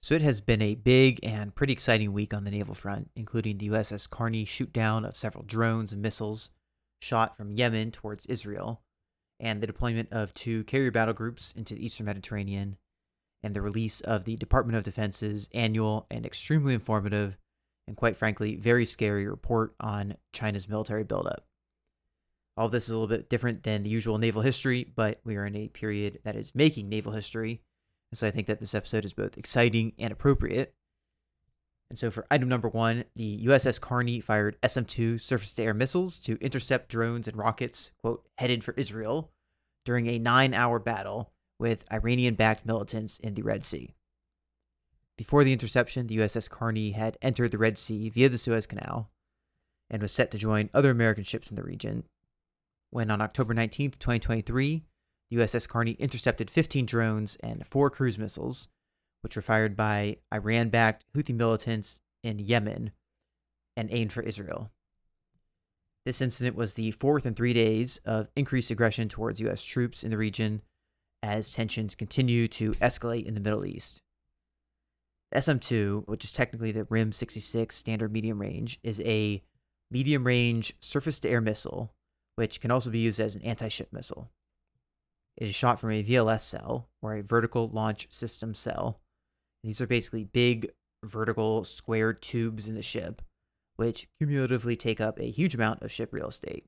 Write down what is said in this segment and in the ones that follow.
So it has been a big and pretty exciting week on the naval front, including the USS Carney shoot down of several drones and missiles shot from Yemen towards Israel, and the deployment of two carrier battle groups into the Eastern Mediterranean, and the release of the Department of Defense's annual and extremely informative, and quite frankly, very scary report on China's military buildup. All of this is a little bit different than the usual naval history, but we are in a period that is making naval history. And so I think that this episode is both exciting and appropriate. And so for item number one, the USS Carney fired SM-2 surface-to-air missiles to intercept drones and rockets, quote, headed for Israel during a 9-hour battle with Iranian-backed militants in the Red Sea. Before the interception, the USS Carney had entered the Red Sea via the Suez Canal and was set to join other American ships in the region, when on October 19th, 2023, USS Carney intercepted 15 drones and 4 cruise missiles, which were fired by Iran-backed Houthi militants in Yemen and aimed for Israel. This incident was the fourth in 3 days of increased aggression towards U.S. troops in the region as tensions continue to escalate in the Middle East. The SM-2, which is technically the RIM 66 standard medium range, is a medium-range surface-to-air missile, which can also be used as an anti-ship missile. It is shot from a VLS cell, or a vertical launch system cell. These are basically big, vertical, squared tubes in the ship, which cumulatively take up a huge amount of ship real estate.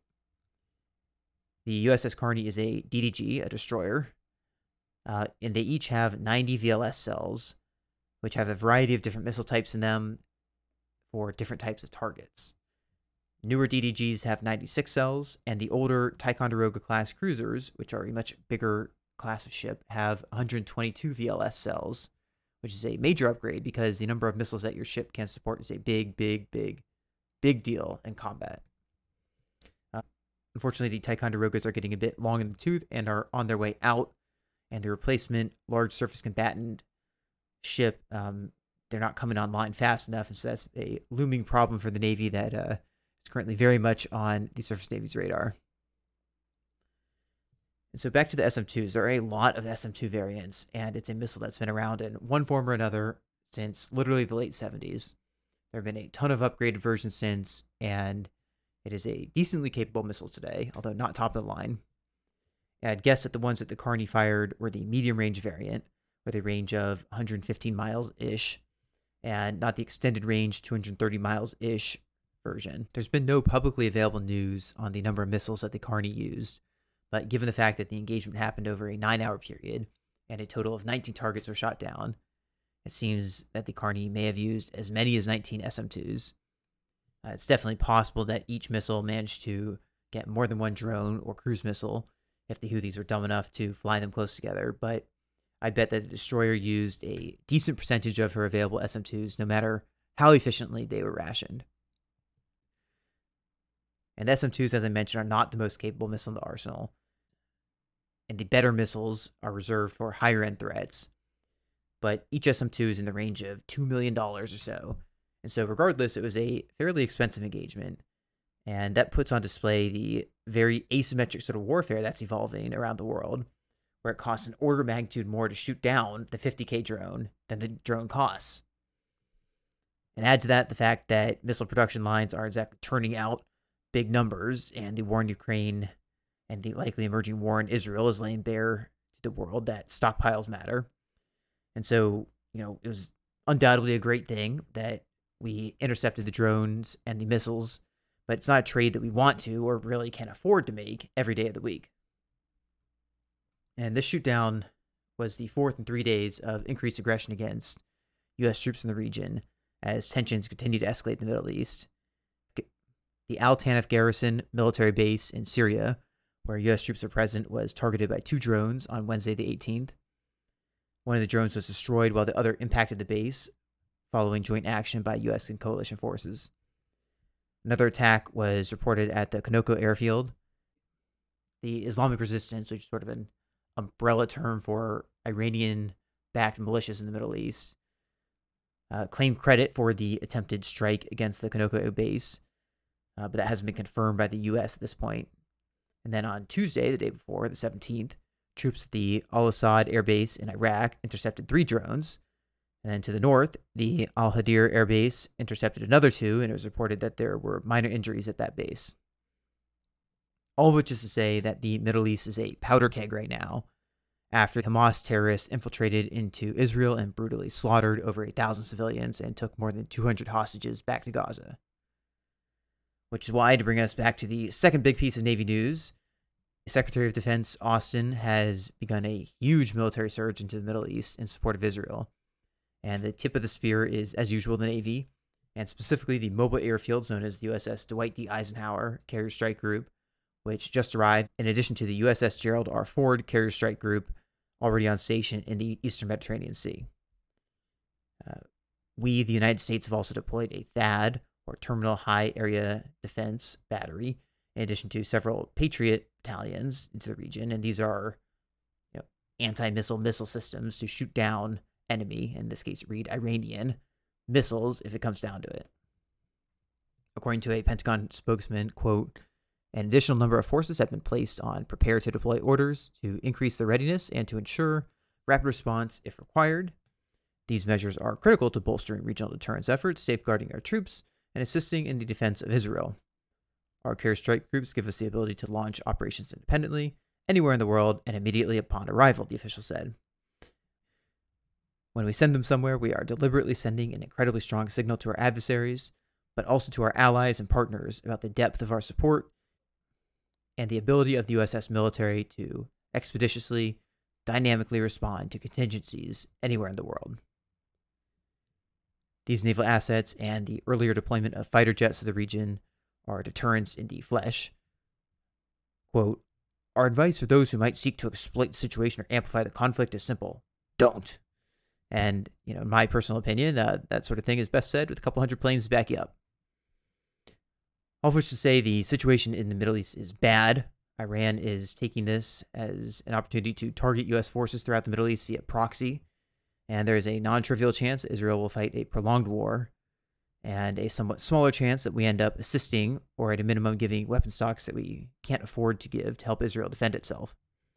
The USS Carney is a DDG, a destroyer, and they each have 90 VLS cells, which have a variety of different missile types in them for different types of targets. Newer DDGs have 96 cells, and the older Ticonderoga-class cruisers, which are a much bigger class of ship, have 122 VLS cells, which is a major upgrade because the number of missiles that your ship can support is a big deal in combat. Unfortunately, the Ticonderogas are getting a bit long in the tooth and are on their way out, and the replacement large surface combatant ship, they're not coming online fast enough, and so that's a looming problem for the Navy that is currently very much on the Surface Navy's radar. And so back to the SM-2s, there are a lot of SM-2 variants, and it's a missile that's been around in one form or another since literally the late 70s. There have been a ton of upgraded versions since, and it is a decently capable missile today, although not top of the line. And I'd guess that the ones that the Carney fired were the medium-range variant, with a range of 115 miles-ish, and not the extended range 230 miles-ish version. There's been no publicly available news on the number of missiles that the Carney used, but given the fact that the engagement happened over a 9-hour period and a total of 19 targets were shot down, it seems that the Carney may have used as many as 19 SM-2s. It's definitely possible that each missile managed to get more than one drone or cruise missile if the Houthis were dumb enough to fly them close together, but I bet that the destroyer used a decent percentage of her available SM-2s no matter how efficiently they were rationed. And SM-2s, as I mentioned, are not the most capable missile in the arsenal, and the better missiles are reserved for higher-end threats. But each SM-2 is in the range of $2 million or so, and so regardless, it was a fairly expensive engagement, and that puts on display the very asymmetric sort of warfare that's evolving around the world, where it costs an order of magnitude more to shoot down the 50K drone than the drone costs. And add to that the fact that missile production lines are exactly turning out big numbers, and the war in Ukraine and the likely emerging war in Israel is laying bare to the world that stockpiles matter. And so, it was undoubtedly a great thing that we intercepted the drones and the missiles, but it's not a trade that we want to or really can afford to make every day of the week. And this shoot down was the fourth in 3 days of increased aggression against U.S. troops in the region as tensions continue to escalate in the Middle East. The Al Tanf Garrison military base in Syria, where U.S. troops are present, was targeted by 2 drones on Wednesday the 18th. One of the drones was destroyed while the other impacted the base, following joint action by U.S. and coalition forces. Another attack was reported at the Konoko airfield. The Islamic Resistance, which is sort of an umbrella term for Iranian-backed militias in the Middle East, claimed credit for the attempted strike against the Konoko base, but that hasn't been confirmed by the U.S. at this point. And then on Tuesday, the day before, the 17th, troops at the Al-Assad Air Base in Iraq intercepted 3 drones, And then to the north, the Al Hadir Air Base intercepted another two, and it was reported that there were minor injuries at that base. All of which is to say that the Middle East is a powder keg right now, after Hamas terrorists infiltrated into Israel and brutally slaughtered over 1,000 civilians and took more than 200 hostages back to Gaza. Which is why, to bring us back to the second big piece of Navy news, Secretary of Defense Austin has begun a huge military surge into the Middle East in support of Israel. And the tip of the spear is, as usual, the Navy, and specifically the mobile airfields known as the USS Dwight D. Eisenhower Carrier Strike Group, which just arrived, in addition to the USS Gerald R. Ford Carrier Strike Group, already on station in the Eastern Mediterranean Sea. We, the United States, have also deployed a THAAD, or Terminal High Area Defense Battery, in addition to several Patriot battalions into the region, and these are anti-missile missile systems to shoot down enemy, in this case, read Iranian, missiles if it comes down to it. According to a Pentagon spokesman, quote, an additional number of forces have been placed on prepare to deploy orders to increase their readiness and to ensure rapid response if required. These measures are critical to bolstering regional deterrence efforts, safeguarding our troops, and assisting in the defense of Israel. Our carrier strike groups give us the ability to launch operations independently, anywhere in the world, and immediately upon arrival, the official said. When we send them somewhere, we are deliberately sending an incredibly strong signal to our adversaries, but also to our allies and partners about the depth of our support and the ability of the USS military to expeditiously, dynamically respond to contingencies anywhere in the world. These naval assets and the earlier deployment of fighter jets to the region are deterrents in the flesh. Quote, our advice for those who might seek to exploit the situation or amplify the conflict is simple. Don't. And, in my personal opinion, that sort of thing is best said with a couple hundred planes to back you up. All of which to say the situation in the Middle East is bad. Iran is taking this as an opportunity to target U.S. forces throughout the Middle East via proxy. And there is a non-trivial chance that Israel will fight a prolonged war, and a somewhat smaller chance that we end up assisting, or at a minimum giving weapon stocks that we can't afford to give to help Israel defend itself.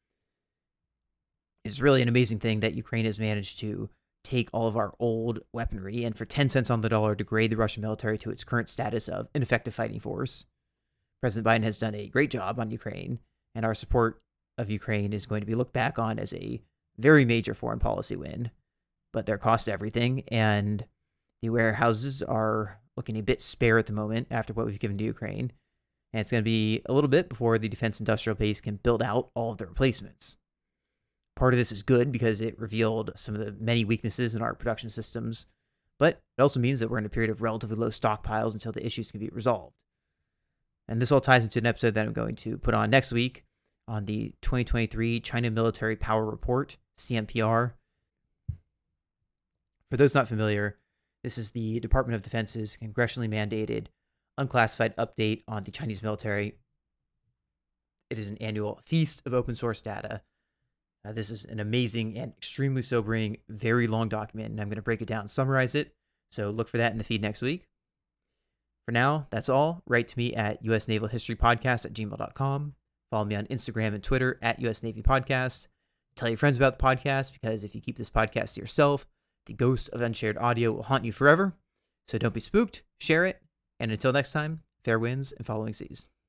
It's really an amazing thing that Ukraine has managed to take all of our old weaponry and for 10 cents on the dollar degrade the Russian military to its current status of ineffective fighting force. President Biden has done a great job on Ukraine, and our support of Ukraine is going to be looked back on as a very major foreign policy win. But they're cost everything, and the warehouses are looking a bit spare at the moment after what we've given to Ukraine. And it's going to be a little bit before the defense industrial base can build out all of the replacements. Part of this is good because it revealed some of the many weaknesses in our production systems, but it also means that we're in a period of relatively low stockpiles until the issues can be resolved. And this all ties into an episode that I'm going to put on next week on the 2023 China Military Power Report, CMPR. For those not familiar, this is the Department of Defense's congressionally mandated unclassified update on the Chinese military. It is an annual feast of open source data. This is an amazing and extremely sobering, very long document, and I'm going to break it down and summarize it. So look for that in the feed next week. For now, that's all. Write to me at usnavalhistorypodcast@gmail.com. Follow me on Instagram and Twitter at US Navy Podcast. Tell your friends about the podcast, because if you keep this podcast to yourself, the ghost of unshared audio will haunt you forever. So don't be spooked, share it, and until next time, fair winds and following seas.